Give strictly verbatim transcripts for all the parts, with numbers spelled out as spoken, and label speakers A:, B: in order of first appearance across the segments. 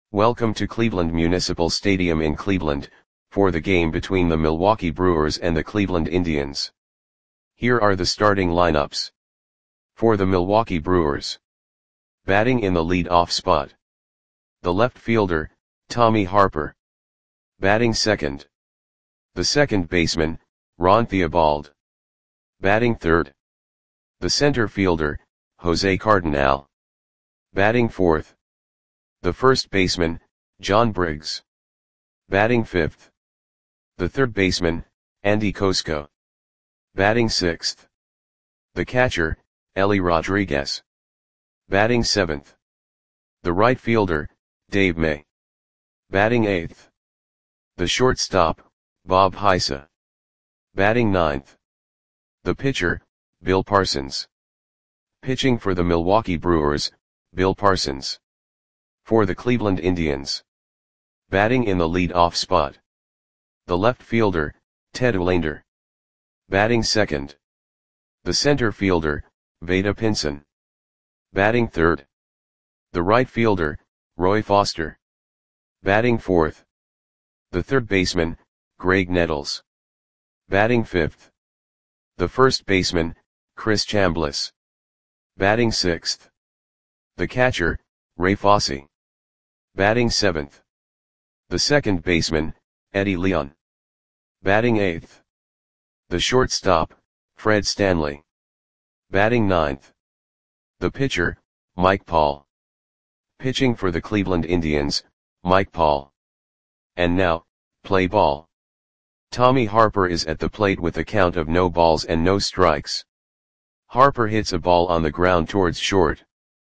A: Welcome to Cleveland Municipal Stadium in Cleveland, for the game between the Milwaukee Brewers and the Cleveland Indians. Here are the starting lineups. For the Milwaukee Brewers. Batting in the lead-off spot. The left fielder, Tommy Harper. Batting second. The second baseman, Ron Theobald. Batting third. The center fielder, Jose Cardinal. Batting fourth. The first baseman, John Briggs. Batting fifth. The third baseman, Andy Kosko. Batting sixth. The catcher, Ellie Rodriguez. Batting seventh. The right fielder, Dave May. Batting eighth. The shortstop, Bob Heisa. Batting ninth. The pitcher, Bill Parsons. Pitching for the Milwaukee Brewers, Bill Parsons. For the Cleveland Indians. Batting in the lead-off spot. The left fielder, Ted Olander. Batting second. The center fielder, Vada Pinson. Batting third. The right fielder, Roy Foster. Batting fourth. The third baseman, Greg Nettles. Batting fifth. The first baseman, Chris Chambliss. Batting sixth. The catcher, Ray Fosse. Batting seventh. The second baseman, Eddie Leon. Batting eighth. The shortstop, Fred Stanley. Batting ninth. The pitcher, Mike Paul. Pitching for the Cleveland Indians, Mike Paul. And now, play ball. Tommy Harper is at the plate with a count of no balls and no strikes. Harper hits a ball on the ground towards short.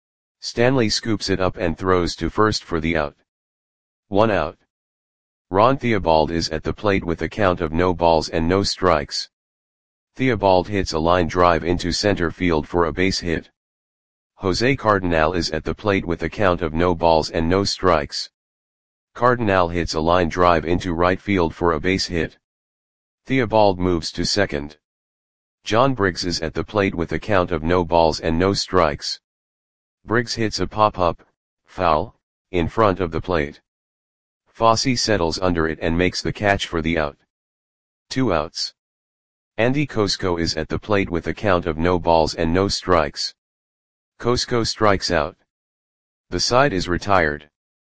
A: Stanley scoops it up and throws to first for the out. One out. Ron Theobald is at the plate with a count of no balls and no strikes. Theobald hits a line drive into center field for a base hit. Jose Cardinal is at the plate with a count of no balls and no strikes. Cardinal hits a line drive into right field for a base hit. Theobald moves to second. John Briggs is at the plate with a count of no balls and no strikes. Briggs hits a pop-up, foul, in front of the plate. Fosse settles under it and makes the catch for the out. Two outs. Andy Kosko is at the plate with a count of no balls and no strikes. Kosko strikes out. The side is retired.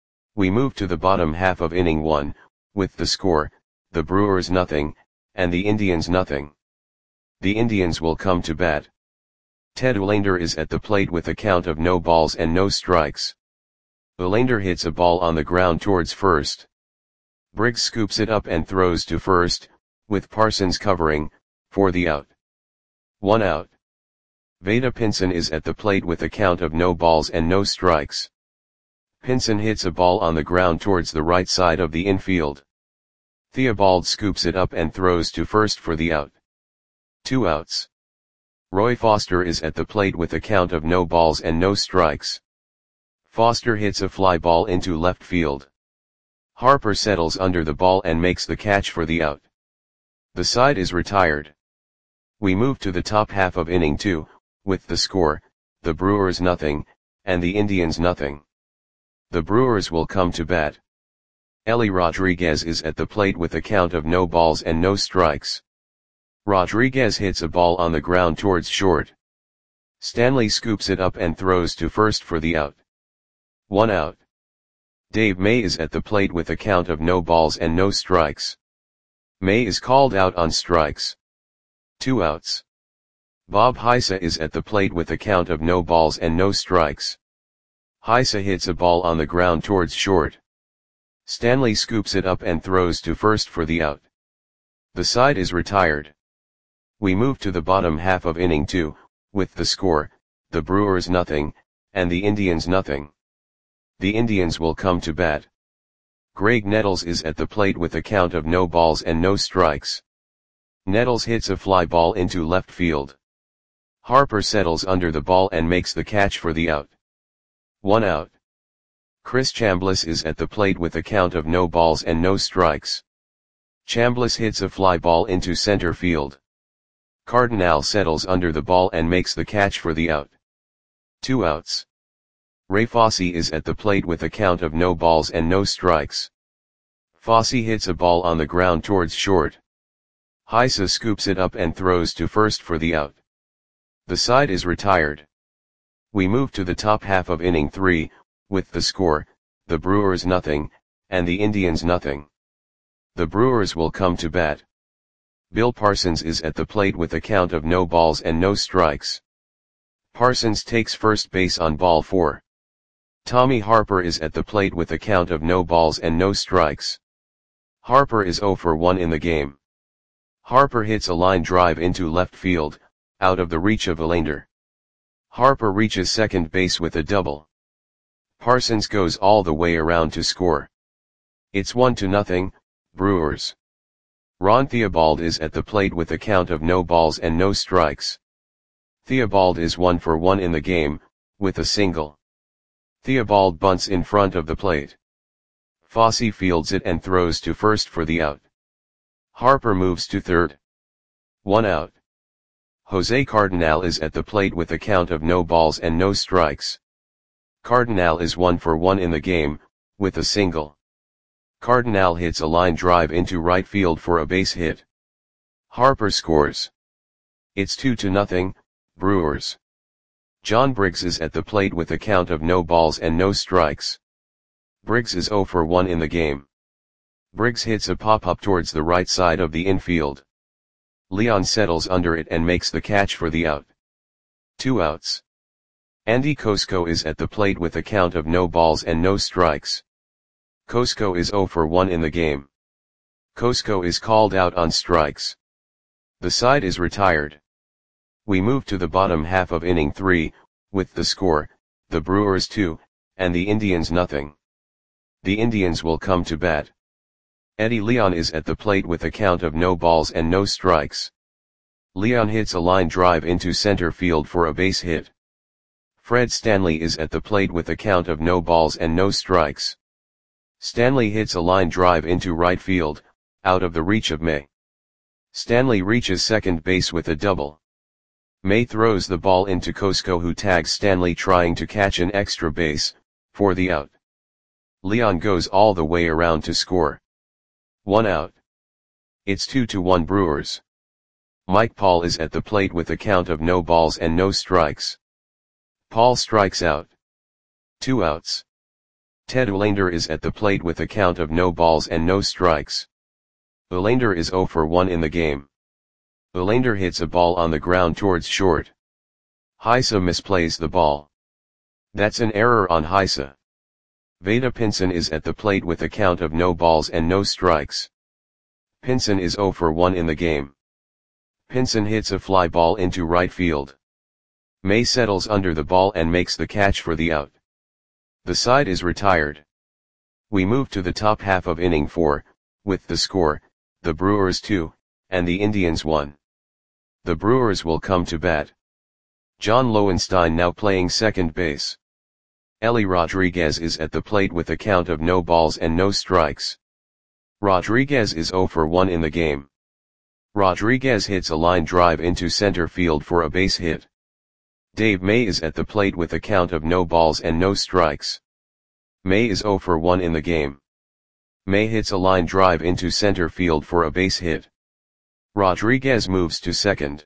A: We move to the bottom half of inning one, with the score, the Brewers nothing, and the Indians nothing. The Indians will come to bat. Ted Olander is at the plate with a count of no balls and no strikes. Olander hits a ball on the ground towards first. Briggs scoops it up and throws to first, with Parsons covering, for the out. One out. Vada Pinson is at the plate with a count of no balls and no strikes. Pinson hits a ball on the ground towards the right side of the infield. Theobald scoops it up and throws to first for the out. Two outs. Roy Foster is at the plate with a count of no balls and no strikes. Foster hits a fly ball into left field. Harper settles under the ball and makes the catch for the out. The side is retired. We move to the top half of inning two, with the score, the Brewers nothing, and the Indians nothing. The Brewers will come to bat. Ellie Rodriguez is at the plate with a count of no balls and no strikes. Rodriguez hits a ball on the ground towards short. Stanley scoops it up and throws to first for the out. One out. Dave May is at the plate with a count of no balls and no strikes. May is called out on strikes. Two outs. Bob Heisa is at the plate with a count of no balls and no strikes. Heisa hits a ball on the ground towards short. Stanley scoops it up and throws to first for the out. The side is retired. We move to the bottom half of inning two, with the score, the Brewers nothing, and the Indians nothing. The Indians will come to bat. Greg Nettles is at the plate with a count of no balls and no strikes. Nettles hits a fly ball into left field. Harper settles under the ball and makes the catch for the out. One out. Chris Chambliss is at the plate with a count of no balls and no strikes. Chambliss hits a fly ball into center field. Cardinal settles under the ball and makes the catch for the out. Two outs. Ray Fosse is at the plate with a count of no balls and no strikes. Fosse hits a ball on the ground towards short. Heise scoops it up and throws to first for the out. The side is retired. We move to the top half of inning three, with the score, the Brewers nothing, and the Indians nothing. The Brewers will come to bat. Bill Parsons is at the plate with a count of no balls and no strikes. Parsons takes first base on ball four. Tommy Harper is at the plate with a count of no balls and no strikes. Harper is oh for one in the game. Harper hits a line drive into left field, out of the reach of Verlander. Harper reaches second base with a double. Parsons goes all the way around to score. It's one to nothing, Brewers. Ron Theobald is at the plate with a count of no balls and no strikes. Theobald is one for one in the game, with a single. Theobald bunts in front of the plate. Fosse fields it and throws to first for the out. Harper moves to third. One out. Jose Cardenal is at the plate with a count of no balls and no strikes. Cardenal is one for one in the game, with a single. Cardenal hits a line drive into right field for a base hit. Harper scores. It's two to nothing, Brewers. John Briggs is at the plate with a count of no balls and no strikes. Briggs is oh for one in the game. Briggs hits a pop-up towards the right side of the infield. Leon settles under it and makes the catch for the out. Two outs. Andy Cosco is at the plate with a count of no balls and no strikes. Cosco is oh for one in the game. Cosco is called out on strikes. The side is retired. We move to the bottom half of inning three, with the score, the Brewers two, and the Indians nothing. The Indians will come to bat. Eddie Leon is at the plate with a count of no balls and no strikes. Leon hits a line drive into center field for a base hit. Fred Stanley is at the plate with a count of no balls and no strikes. Stanley hits a line drive into right field, out of the reach of May. Stanley reaches second base with a double. May throws the ball into Cosco, who tags Stanley trying to catch an extra base, for the out. Leon goes all the way around to score. One out. It's two to one Brewers. Mike Paul is at the plate with a count of no balls and no strikes. Paul strikes out. Two outs. Ted Verlander is at the plate with a count of no balls and no strikes. Verlander is oh for one in the game. Verlander hits a ball on the ground towards short. Heise misplays the ball. That's an error on Heise. Vada Pinson is at the plate with a count of no balls and no strikes. Pinson is oh for one in the game. Pinson hits a fly ball into right field. May settles under the ball and makes the catch for the out. The side is retired. We move to the top half of inning four, with the score, the Brewers two, and the Indians one. The Brewers will come to bat. John Lowenstein now playing second base. Ellie Rodriguez is at the plate with a count of no balls and no strikes. Rodriguez is oh for one in the game. Rodriguez hits a line drive into center field for a base hit. Dave May is at the plate with a count of no balls and no strikes. May is oh for one in the game. May hits a line drive into center field for a base hit. Rodriguez moves to second.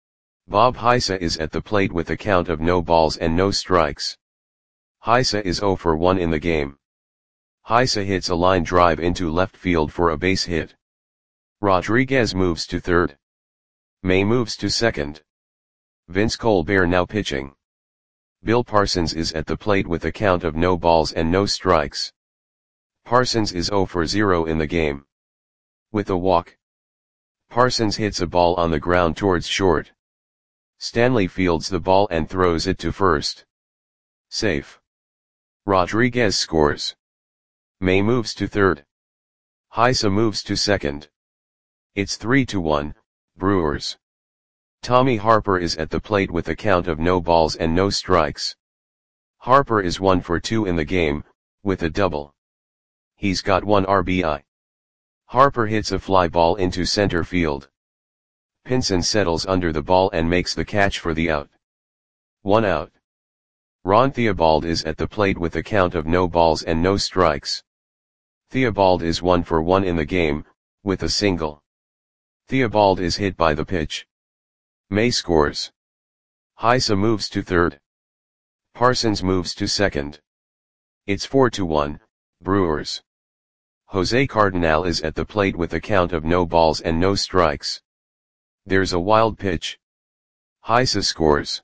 A: Bob Heise is at the plate with a count of no balls and no strikes. Heise is oh for one in the game. Heise hits a line drive into left field for a base hit. Rodriguez moves to third. May moves to second. Vince Colbert now pitching. Bill Parsons is at the plate with a count of no balls and no strikes. Parsons is oh for zero in the game. With a walk. Parsons hits a ball on the ground towards short. Stanley fields the ball and throws it to first. Safe. Rodriguez scores. May moves to third. Heise moves to second. It's three to one, Brewers. Tommy Harper is at the plate with a count of no balls and no strikes. Harper is one for two in the game, with a double. He's got one R B I. Harper hits a fly ball into center field. Pinson settles under the ball and makes the catch for the out. One out. Ron Theobald is at the plate with a count of no balls and no strikes. Theobald is one for one in the game, with a single. Theobald is hit by the pitch. May scores. Heise moves to third. Parsons moves to second. It's four to one, Brewers. Jose Cardinal is at the plate with a count of no balls and no strikes. There's a wild pitch. Heise scores.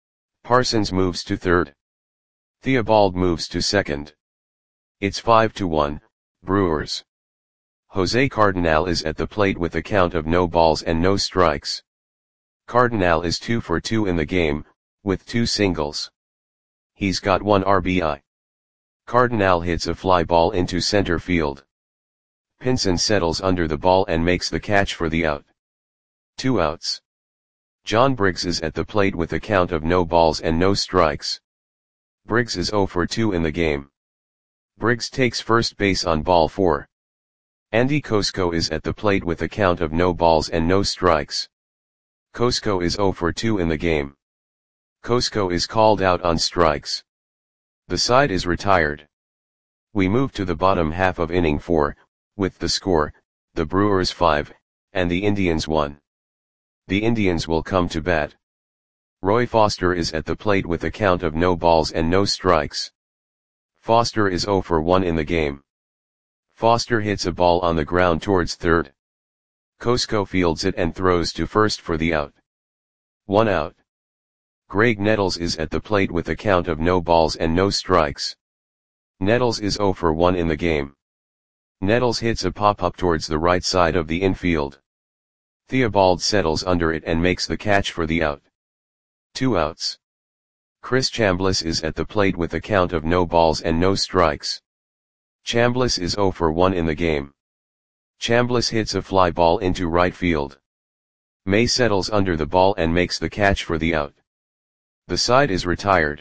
A: Parsons moves to third. Theobald moves to second. It's five to one, Brewers. Jose Cardinal is at the plate with a count of no balls and no strikes. Cardinal is two for two in the game, with two singles. He's got one R B I. Cardinal hits a fly ball into center field. Pinson settles under the ball and makes the catch for the out. Two outs. John Briggs is at the plate with a count of no balls and no strikes. Briggs is zero for two in the game. Briggs takes first base on ball four. Andy Kosko is at the plate with a count of no balls and no strikes. Kosko is zero for two in the game. Kosko is called out on strikes. The side is retired. We move to the bottom half of inning four, with the score, the Brewers five, and the Indians one. The Indians will come to bat. Roy Foster is at the plate with a count of no balls and no strikes. Foster is zero for one in the game. Foster hits a ball on the ground towards third. Kosko fields it and throws to first for the out. One out. Greg Nettles is at the plate with a count of no balls and no strikes. Nettles is zero for one in the game. Nettles hits a pop-up towards the right side of the infield. Theobald settles under it and makes the catch for the out. Two outs. Chris Chambliss is at the plate with a count of no balls and no strikes. Chambliss is zero for one in the game. Chambliss hits a fly ball into right field. May settles under the ball and makes the catch for the out. The side is retired.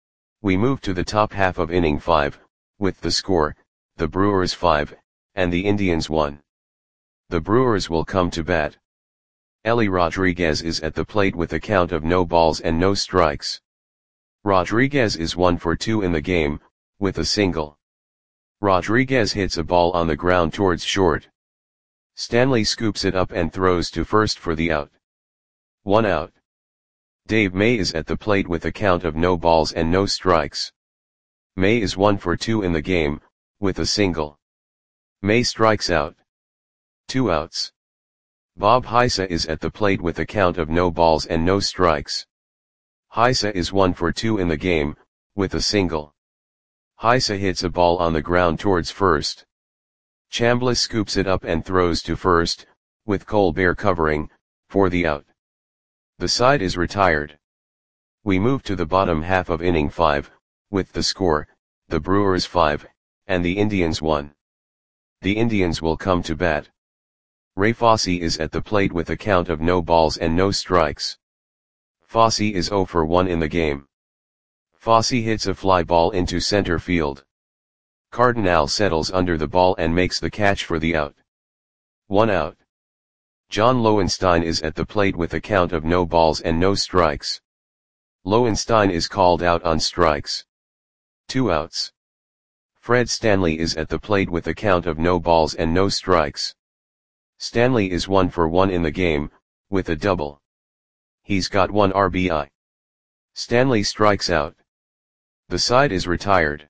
A: We move to the top half of inning five, with the score, the Brewers five, and the Indians one. The Brewers will come to bat. Ellie Rodriguez is at the plate with a count of no balls and no strikes. Rodriguez is one for two in the game, with a single. Rodriguez hits a ball on the ground towards short. Stanley scoops it up and throws to first for the out. One out. Dave May is at the plate with a count of no balls and no strikes. May is one for two in the game, with a single. May strikes out. Two outs. Bob Heise is at the plate with a count of no balls and no strikes. Heise is one for two in the game, with a single. Heise hits a ball on the ground towards first. Chambliss scoops it up and throws to first, with Colbert covering, for the out. The side is retired. We move to the bottom half of inning five, with the score, the Brewers five, and the Indians one. The Indians will come to bat. Ray Fosse is at the plate with a count of no balls and no strikes. Fosse is zero for one in the game. Fosse hits a fly ball into center field. Cardinal settles under the ball and makes the catch for the out. One out. John Lowenstein is at the plate with a count of no balls and no strikes. Lowenstein is called out on strikes. Two outs. Fred Stanley is at the plate with a count of no balls and no strikes. Stanley is one for one in the game, with a double. He's got one R B I. Stanley strikes out. The side is retired.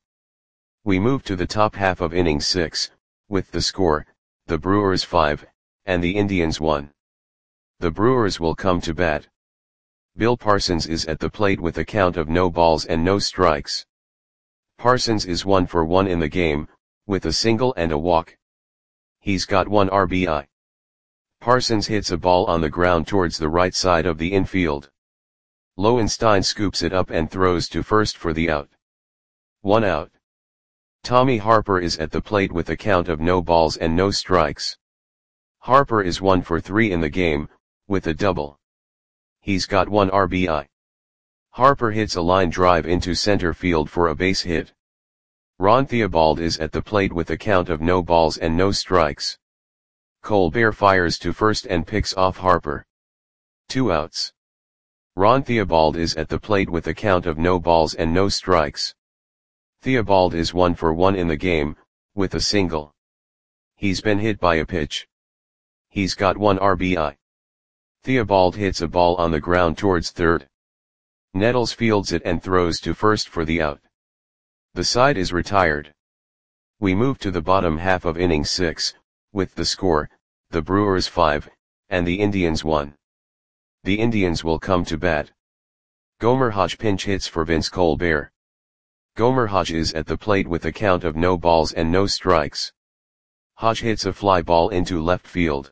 A: We move to the top half of inning six, with the score, the Brewers five, and the Indians one. The Brewers will come to bat. Bill Parsons is at the plate with a count of no balls and no strikes. Parsons is one for one in the game, with a single and a walk. He's got one R B I. Parsons hits a ball on the ground towards the right side of the infield. Lowenstein scoops it up and throws to first for the out. One out. Tommy Harper is at the plate with a count of no balls and no strikes. Harper is one for three in the game, with a double. He's got one R B I. Harper hits a line drive into center field for a base hit. Ron Theobald is at the plate with a count of no balls and no strikes. Colbert fires to first and picks off Harper. Two outs. Ron Theobald is at the plate with a count of no balls and no strikes. Theobald is one for one in the game, with a single. He's been hit by a pitch. He's got one R B I. Theobald hits a ball on the ground towards third. Nettles fields it and throws to first for the out. The side is retired. We move to the bottom half of inning six, with the score, the Brewers five, and the Indians one. The Indians will come to bat. Gomer Hodge pinch hits for Vince Colbert. Gomer Hodge is at the plate with a count of no balls and no strikes. Hodge hits a fly ball into left field.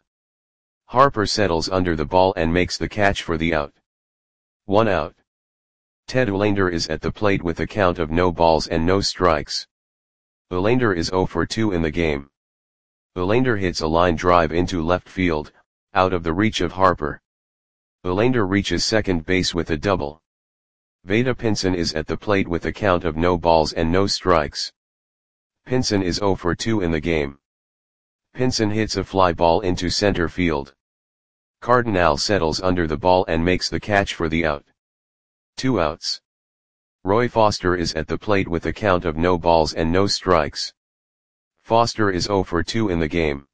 A: Harper settles under the ball and makes the catch for the out. One out. Ted Uhlaender is at the plate with a count of no balls and no strikes. Uhlaender is zero for two in the game. Uhlaender hits a line drive into left field, out of the reach of Harper. Uhlaender reaches second base with a double. Vada Pinson is at the plate with a count of no balls and no strikes. Pinson is zero for two in the game. Pinson hits a fly ball into center field. Cardinal settles under the ball and makes the catch for the out. Two outs. Roy Foster is at the plate with a count of no balls and no strikes. Foster is zero for two in the game.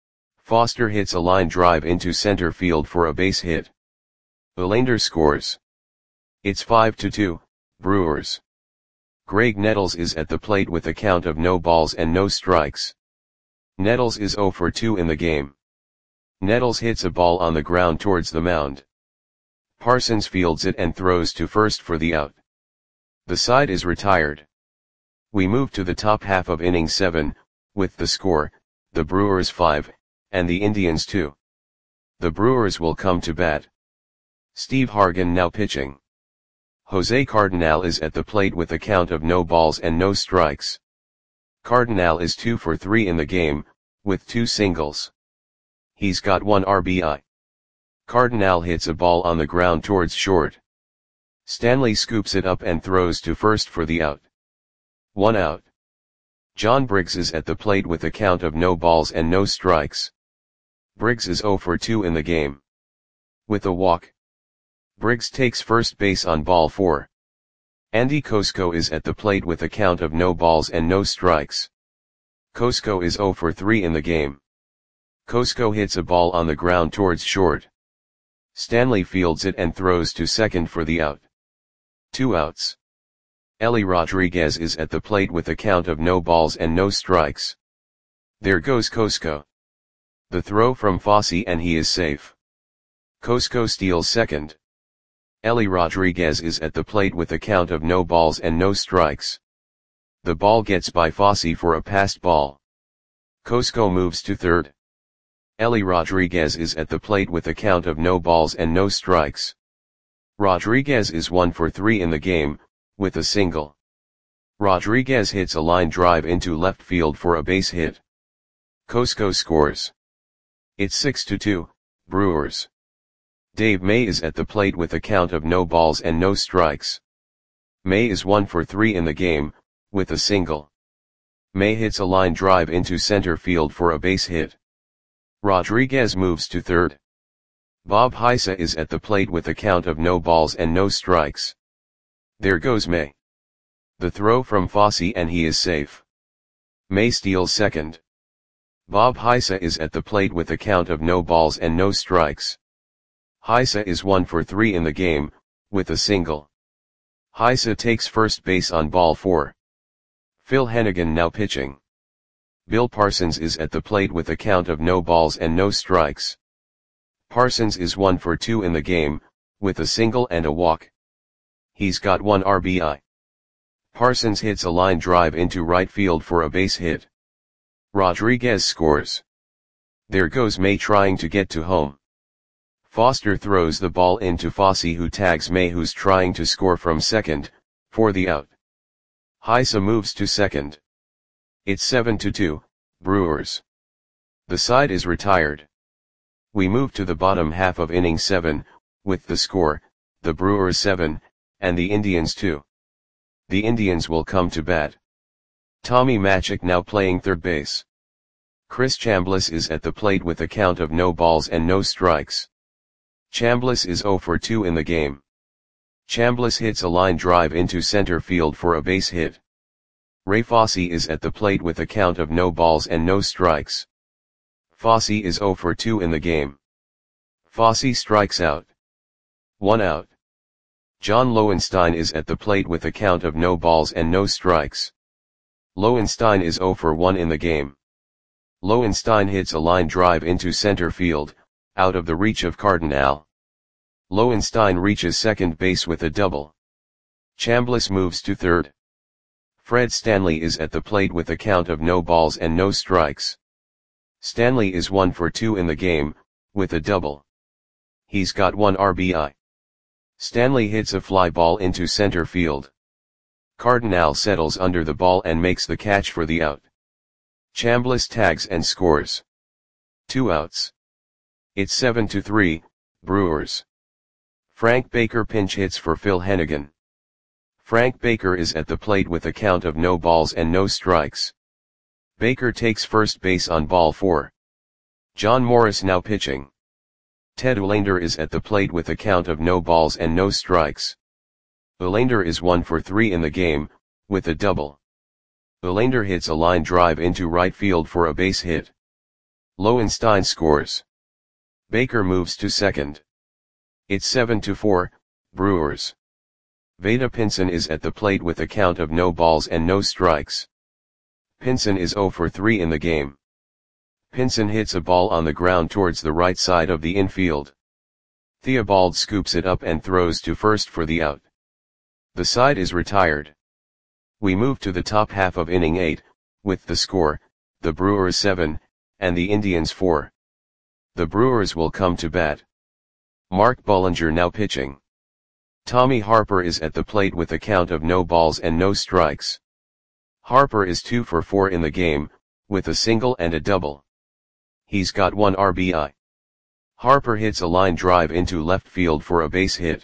A: Foster hits a line drive into center field for a base hit. Uhlaender scores. It's five to two, Brewers. Greg Nettles is at the plate with a count of no balls and no strikes. Nettles is zero for two in the game. Nettles hits a ball on the ground towards the mound. Parsons fields it and throws to first for the out. The side is retired. We move to the top half of inning seven, with the score, the Brewers five, and the Indians two. The Brewers will come to bat. Steve Hargan now pitching. Jose Cardinal is at the plate with a count of no balls and no strikes. Cardinal is two for three in the game, with two singles. He's got one R B I. Cardinal hits a ball on the ground towards short. Stanley scoops it up and throws to first for the out. One out. John Briggs is at the plate with a count of no balls and no strikes. Briggs is zero for two in the game. With a walk. Briggs takes first base on ball four. Andy Kosko is at the plate with a count of no balls and no strikes. Kosko is zero for three in the game. Kosko hits a ball on the ground towards short. Stanley fields it and throws to second for the out. Two outs. Ellie Rodriguez is at the plate with a count of no balls and no strikes. There goes Kosko. The throw from Fosse and he is safe. Kosko steals second. Ellie Rodriguez is at the plate with a count of no balls and no strikes. The ball gets by Fosse for a passed ball. Kosko moves to third. Ellie Rodriguez is at the plate with a count of no balls and no strikes. Rodriguez is one for three in the game, with a single. Rodriguez hits a line drive into left field for a base hit. Kosko scores. It's six to two, Brewers. Dave May is at the plate with a count of no balls and no strikes. May is one for three in the game, with a single. May hits a line drive into center field for a base hit. Rodriguez moves to third. Bob Heisa is at the plate with a count of no balls and no strikes. There goes May. The throw from Fosse and he is safe. May steals second. Bob Heisa is at the plate with a count of no balls and no strikes. Heisa is one for three in the game, with a single. Heisa takes first base on ball four. Phil Hennigan now pitching. Bill Parsons is at the plate with a count of no balls and no strikes. Parsons is one for two in the game, with a single and a walk. He's got one R B I. Parsons hits a line drive into right field for a base hit. Rodriguez scores. There goes May trying to get to home. Foster throws the ball into Fosse who tags May who's trying to score from second, for the out. Heisa moves to second. It's seven to two, Brewers. The side is retired. We move to the bottom half of inning seven, with the score, the Brewers seven, and the Indians two. The Indians will come to bat. Tommy Machick now playing third base. Chris Chambliss is at the plate with a count of no balls and no strikes. Chambliss is zero for two in the game. Chambliss hits a line drive into center field for a base hit. Ray Fosse is at the plate with a count of no balls and no strikes. Fosse is zero for two in the game. Fosse strikes out. One out. John Lowenstein is at the plate with a count of no balls and no strikes. Lowenstein is zero for one in the game. Lowenstein hits a line drive into center field, out of the reach of Cardinal. Lowenstein reaches second base with a double. Chambliss moves to third. Fred Stanley is at the plate with a count of no balls and no strikes. Stanley is one for two in the game, with a double. He's got one R B I. Stanley hits a fly ball into center field. Cardinal settles under the ball and makes the catch for the out. Chambliss tags and scores. Two outs. It's seven to three, Brewers. Frank Baker pinch hits for Phil Hennigan. Frank Baker is at the plate with a count of no balls and no strikes. Baker takes first base on ball four. John Morris now pitching. Ted Uhlaender is at the plate with a count of no balls and no strikes. Uhlaender is one for three in the game, with a double. Uhlaender hits a line drive into right field for a base hit. Lowenstein scores. Baker moves to second. It's seven to four, Brewers. Vada Pinson is at the plate with a count of no balls and no strikes. Pinson is zero for three in the game. Pinson hits a ball on the ground towards the right side of the infield. Theobald scoops it up and throws to first for the out. The side is retired. We move to the top half of inning eight, with the score, the Brewers seven, and the Indians four. The Brewers will come to bat. Mark Bullinger now pitching. Tommy Harper is at the plate with a count of no balls and no strikes. Harper is two for four in the game, with a single and a double. He's got one R B I. Harper hits a line drive into left field for a base hit.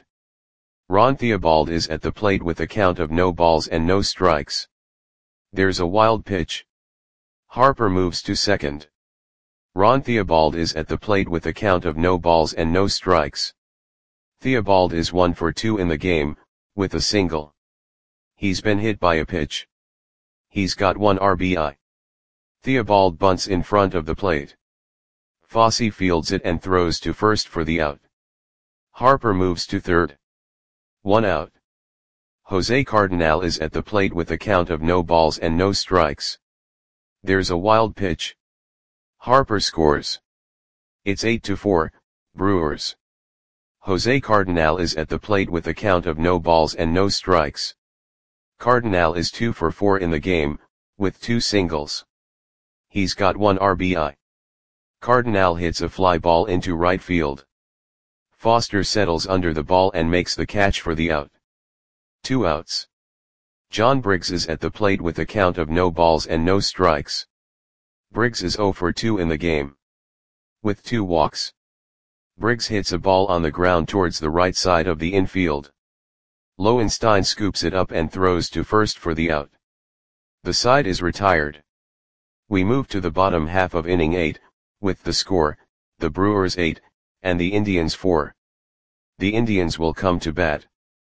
A: Ron Theobald is at the plate with a count of no balls and no strikes. There's a wild pitch. Harper moves to second. Ron Theobald is at the plate with a count of no balls and no strikes. Theobald is one for two in the game, with a single. He's been hit by a pitch. He's got one R B I. Theobald bunts in front of the plate. Fosse fields it and throws to first for the out. Harper moves to third. One out. Jose Cardinal is at the plate with a count of no balls and no strikes. There's a wild pitch. Harper scores. It's eight to four, Brewers. Jose Cardinal is at the plate with a count of no balls and no strikes. Cardinal is two for four in the game, with two singles. He's got one R B I. Cardinal hits a fly ball into right field. Foster settles under the ball and makes the catch for the out. Two outs. John Briggs is at the plate with a count of no balls and no strikes. Briggs is zero for two in the game. With two walks. Briggs hits a ball on the ground towards the right side of the infield. Lowenstein scoops it up and throws to first for the out. The side is retired. We move to the bottom half of inning eight, with the score, the Brewers eight, and the Indians four. The Indians will come to bat.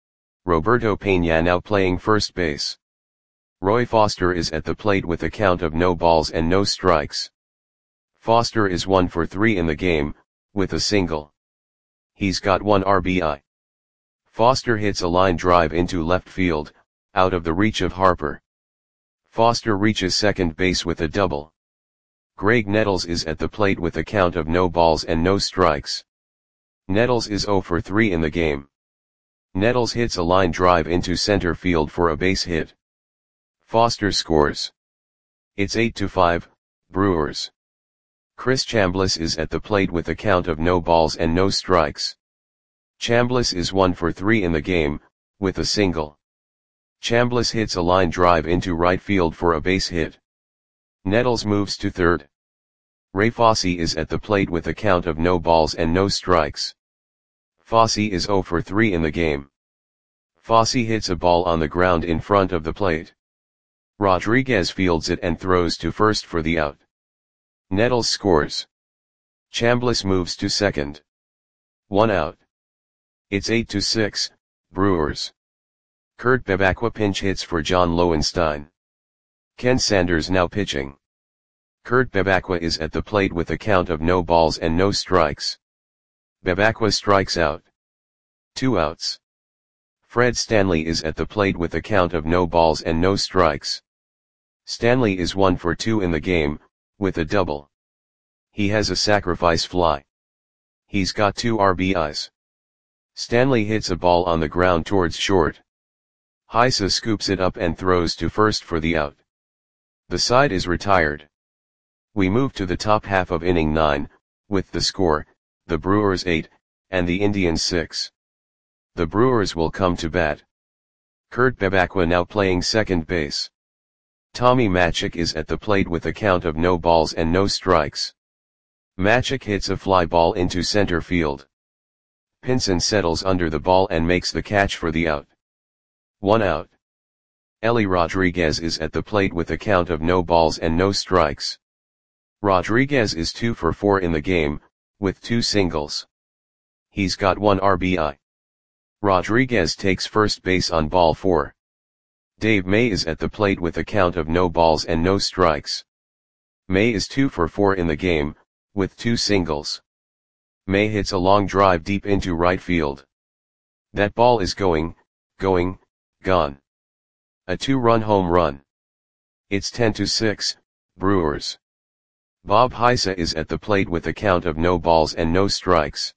A: Roberto Peña now playing first base. Roy Foster is at the plate with a count of no balls and no strikes. Foster is one for three in the game, with a single. He's got one R B I. Foster hits a line drive into left field, out of the reach of Harper. Foster reaches second base with a double. Greg Nettles is at the plate with a count of no balls and no strikes. Nettles is zero for three in the game. Nettles hits a line drive into center field for a base hit. Foster scores. It's eight to five, Brewers. Chris Chambliss is at the plate with a count of no balls and no strikes. Chambliss is one for three in the game, with a single. Chambliss hits a line drive into right field for a base hit. Nettles moves to third. Ray Fosse is at the plate with a count of no balls and no strikes. Fosse is zero for three in the game. Fosse hits a ball on the ground in front of the plate. Rodriguez fields it and throws to first for the out. Nettles scores. Chambliss moves to second. One out. It's eight to six, Brewers. Kurt Bevacqua pinch hits for John Lowenstein. Ken Sanders now pitching. Kurt Bevacqua is at the plate with a count of no balls and no strikes. Bevacqua strikes out. Two outs. Fred Stanley is at the plate with a count of no balls and no strikes. Stanley is one for two in the game, with a double. He has a sacrifice fly. He's got two R B Is. Stanley hits a ball on the ground towards short. Heise scoops it up and throws to first for the out. The side is retired. We move to the top half of inning nine, with the score, the Brewers eight, and the Indians six. The Brewers will come to bat. Kurt Bevacqua now playing second base. Tommy Matzek is at the plate with a count of no balls and no strikes. Matzek hits a fly ball into center field. Pinson settles under the ball and makes the catch for the out. One out. Ellie Rodriguez is at the plate with a count of no balls and no strikes. Rodriguez is two for four in the game, with two singles. He's got one R B I. Rodriguez takes first base on ball four. Dave May is at the plate with a count of no balls and no strikes. May is two for four in the game, with two singles. May hits a long drive deep into right field. That ball is going, going, gone. A two-run home run. It's ten to six, Brewers. Bob Heise is at the plate with a count of no balls and no strikes.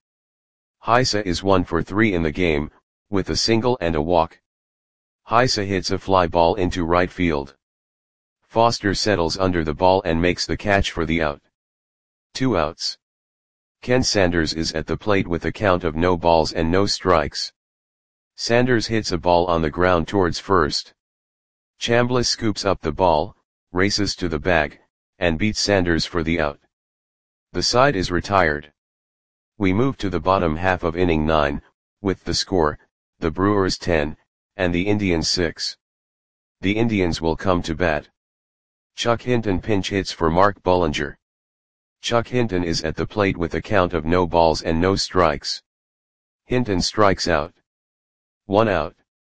A: Heise is one for three in the game, with a single and a walk. Heise hits a fly ball into right field. Foster settles under the ball and makes the catch for the out. Two outs. Ken Sanders is at the plate with a count of no balls and no strikes. Sanders hits a ball on the ground towards first. Chambliss scoops up the ball, races to the bag, and beats Sanders for the out. The side is retired. We move to the bottom half of inning nine, with the score, the Brewers ten, and the Indians six. The Indians will come to bat. Chuck Hinton pinch hits for Mark Bullinger. Chuck Hinton is at the plate with a count of no balls and no strikes. Hinton strikes out. One out.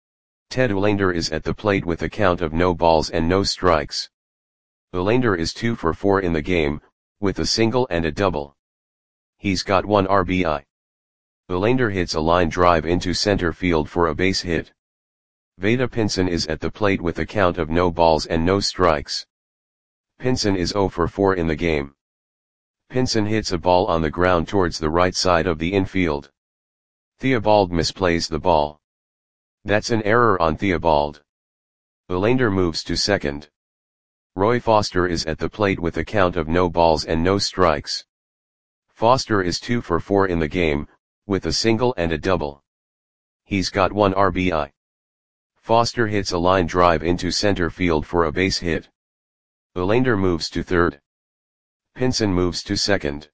A: Ted Olander is at the plate with a count of no balls and no strikes. Olander is two for four in the game, with a single and a double. He's got one R B I. Olander hits a line drive into center field for a base hit. Vada Pinson is at the plate with a count of no balls and no strikes. Pinson is zero for four in the game. Pinson hits a ball on the ground towards the right side of the infield. Theobald misplays the ball. That's an error on Theobald. Olander moves to second. Roy Foster is at the plate with a count of no balls and no strikes. Foster is two for four in the game, with a single and a double. He's got one R B I. Foster hits a line drive into center field for a base hit. Olander moves to third. Pinson moves to second.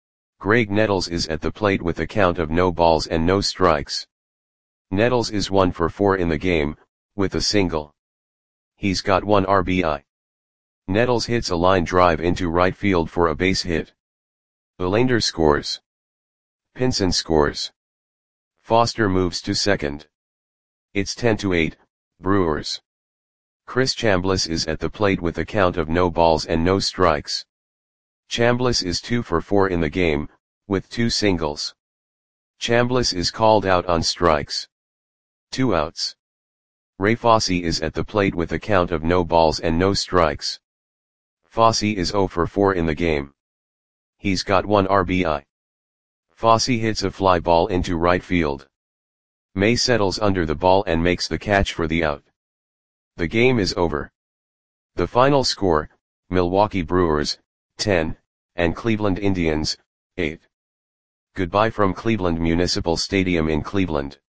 A: Greg Nettles is at the plate with a count of no balls and no strikes. Nettles is one for four in the game, with a single. He's got one R B I. Nettles hits a line drive into right field for a base hit. Olander scores. Pinson scores. Foster moves to second. It's ten to eight, Brewers. Chris Chambliss is at the plate with a count of no balls and no strikes. Chambliss is two for four in the game, with two singles. Chambliss is called out on strikes. Two outs. Ray Fosse is at the plate with a count of no balls and no strikes. Fosse is zero for four in the game. He's got one R B I. Fosse hits a fly ball into right field. May settles under the ball and makes the catch for the out. The game is over. The final score, Milwaukee Brewers, ten, and Cleveland Indians, eight. Goodbye from Cleveland Municipal Stadium in Cleveland.